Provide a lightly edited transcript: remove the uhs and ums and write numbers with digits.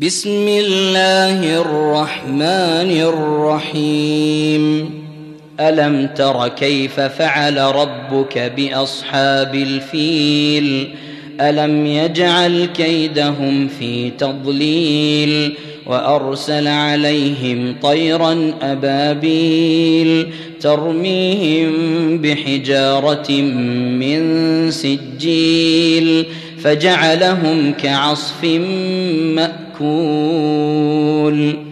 بسم الله الرحمن الرحيم ألم تر كيف فعل ربك بأصحاب الفيل ألم يجعل كيدهم في تضليل وأرسل عليهم طيرا أبابيل ترميهم بحجارة من سجيل فجعلهم كعصف مأكول